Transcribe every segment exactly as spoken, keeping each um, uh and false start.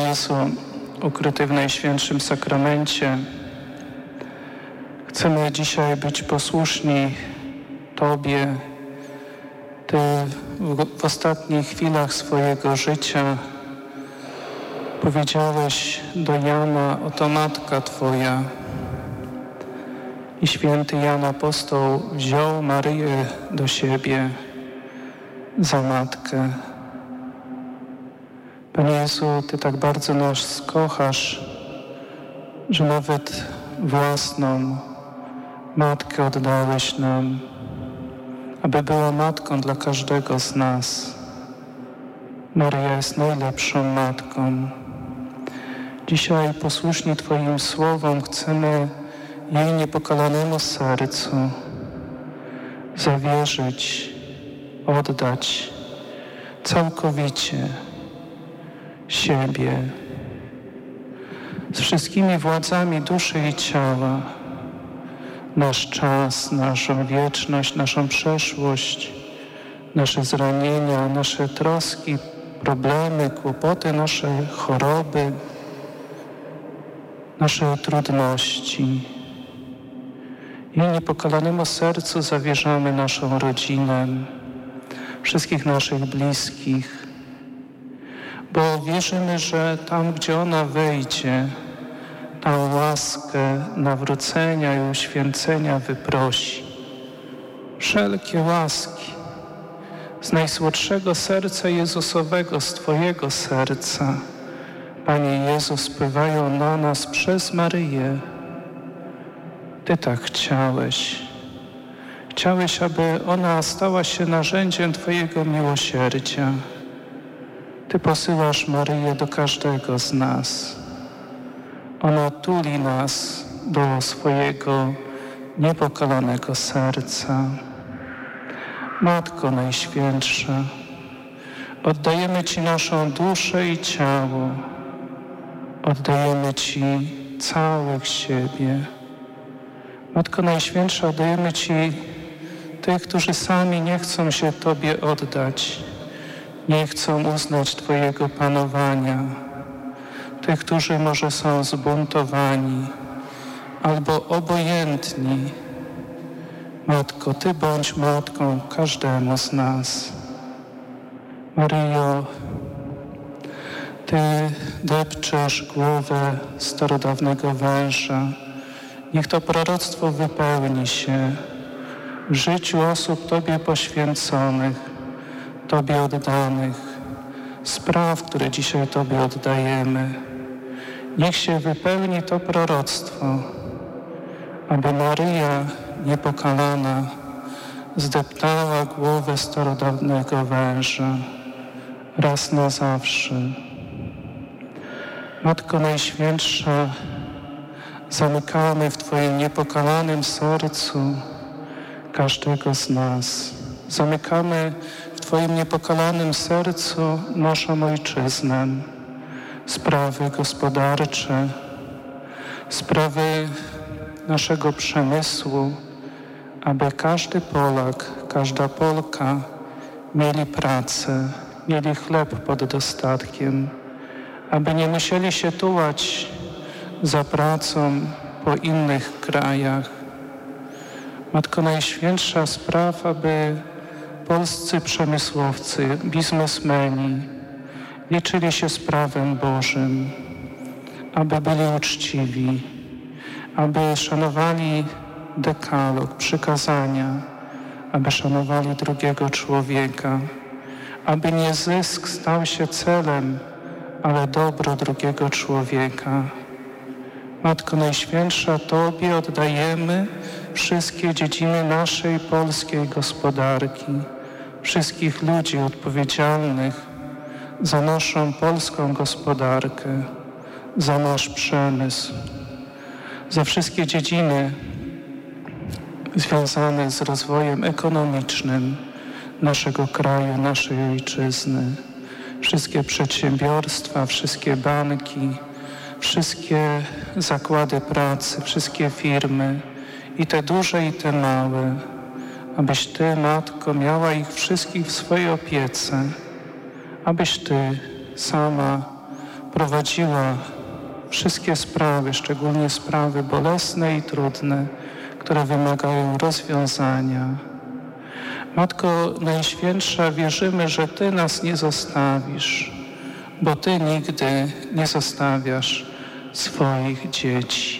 Jezu, ukryty w Najświętszym Sakramencie, chcemy dzisiaj być posłuszni Tobie. Ty w, w ostatnich chwilach swojego życia powiedziałeś do Jana: oto matka Twoja. I święty Jan Apostoł wziął Maryję do siebie za matkę. Panie Jezu, Ty tak bardzo nas kochasz, że nawet własną matkę oddałeś nam, aby była matką dla każdego z nas. Maryja jest najlepszą matką. Dzisiaj posłuszni Twoim słowom chcemy jej niepokalanemu sercu zawierzyć, oddać całkowicie siebie z wszystkimi władzami duszy i ciała, nasz czas, naszą wieczność, naszą przeszłość, nasze zranienia, nasze troski, problemy, kłopoty, nasze choroby, nasze trudności. Jej niepokalanemu sercu zawierzamy naszą rodzinę, wszystkich naszych bliskich, bo wierzymy, że tam, gdzie ona wejdzie, tą łaskę nawrócenia i uświęcenia wyprosi. Wszelkie łaski z najsłodszego serca Jezusowego, z Twojego serca, Panie Jezu, spływają na nas przez Maryję. Ty tak chciałeś. Chciałeś, aby ona stała się narzędziem Twojego miłosierdzia. Ty posyłasz Maryję do każdego z nas. Ona tuli nas do swojego niepokalanego serca. Matko Najświętsza, oddajemy Ci naszą duszę i ciało. Oddajemy Ci całych siebie. Matko Najświętsza, oddajemy Ci tych, którzy sami nie chcą się Tobie oddać, nie chcą uznać Twojego panowania, tych, którzy może są zbuntowani albo obojętni. Matko, Ty bądź matką każdemu z nas. Maryjo, Ty depczesz głowę starodawnego węża. Niech to proroctwo wypełni się w życiu osób Tobie poświęconych, Tobie oddanych, spraw, które dzisiaj Tobie oddajemy. Niech się wypełni to proroctwo, aby Maryja niepokalana zdeptała głowę starodawnego węża raz na zawsze. Matko Najświętsza, zamykamy w Twoim niepokalanym sercu każdego z nas. Zamykamy w Twoim niepokalanym sercu naszą ojczyznę, sprawy gospodarcze, sprawy naszego przemysłu, aby każdy Polak, każda Polka mieli pracę, mieli chleb pod dostatkiem, aby nie musieli się tułać za pracą po innych krajach. Matko Najświętsza, spraw, aby polscy przemysłowcy, biznesmeni liczyli się z prawem Bożym, aby byli uczciwi, aby szanowali dekalog, przykazania, aby szanowali drugiego człowieka, aby nie zysk stał się celem, ale dobro drugiego człowieka. Matko Najświętsza, Tobie oddajemy wszystkie dziedziny naszej polskiej gospodarki, wszystkich ludzi odpowiedzialnych za naszą polską gospodarkę, za nasz przemysł, za wszystkie dziedziny związane z rozwojem ekonomicznym naszego kraju, naszej ojczyzny. Wszystkie przedsiębiorstwa, wszystkie banki, wszystkie zakłady pracy, wszystkie firmy, i te duże, i te małe, abyś Ty, Matko, miała ich wszystkich w swojej opiece, abyś Ty sama prowadziła wszystkie sprawy, szczególnie sprawy bolesne i trudne, które wymagają rozwiązania. Matko Najświętsza, wierzymy, że Ty nas nie zostawisz, bo Ty nigdy nie zostawiasz swoich dzieci.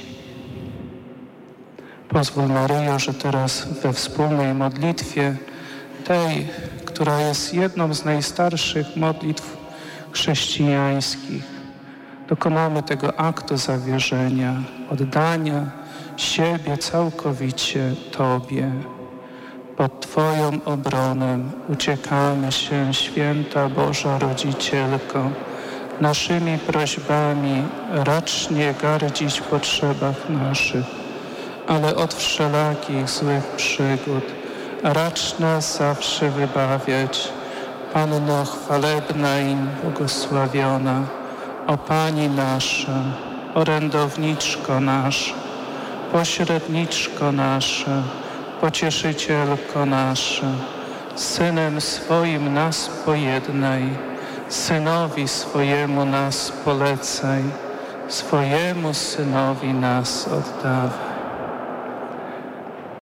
Pozwól, Maryjo, że teraz we wspólnej modlitwie, tej, która jest jedną z najstarszych modlitw chrześcijańskich, dokonamy tego aktu zawierzenia, oddania siebie całkowicie Tobie. Pod Twoją obronę uciekamy się, Święta Boża Rodzicielko. Naszymi prośbami racz nie gardzić w potrzebach naszych, ale od wszelakich złych przygód racz nas zawsze wybawiać. Panno chwalebna i błogosławiona, o Pani nasza, orędowniczko nasza, pośredniczko nasza, Pocieszycielko nasza, Synem swoim nas pojednaj, Synowi swojemu nas polecaj, swojemu Synowi nas oddawaj.